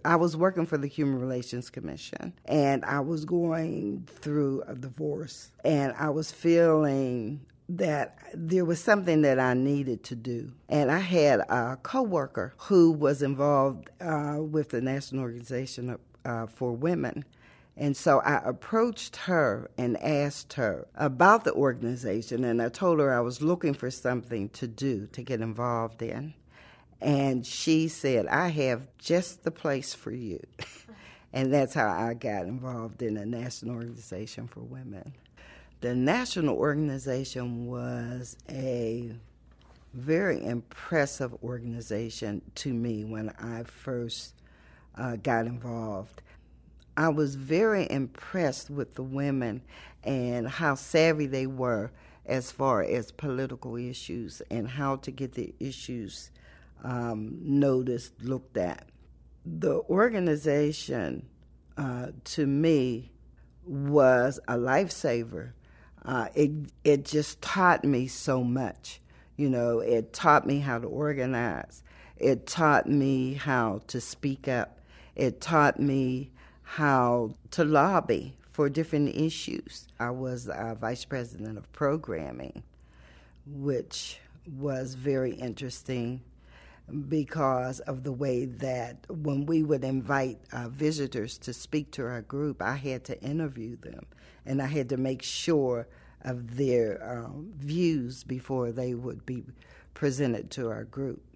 I was working for the Human Relations Commission, and I was going through a divorce, and I was feeling that there was something that I needed to do. And I had a coworker who was involved with the National Organization for Women. And so I approached her and asked her about the organization, and I told her I was looking for something to do, to get involved in. And she said, I have just the place for you. And that's how I got involved in the National Organization for Women. The National Organization was a very impressive organization to me when I first got involved. I was very impressed with the women and how savvy they were as far as political issues and how to get the issues noticed, looked at. The organization, to me, was a lifesaver. It just taught me so much. You know, it taught me how to organize. It taught me how to speak up. It taught me how to lobby for different issues. I was vice president of programming, which was very interesting because of the way that when we would invite visitors to speak to our group, I had to interview them, and I had to make sure of their views before they would be presented to our group.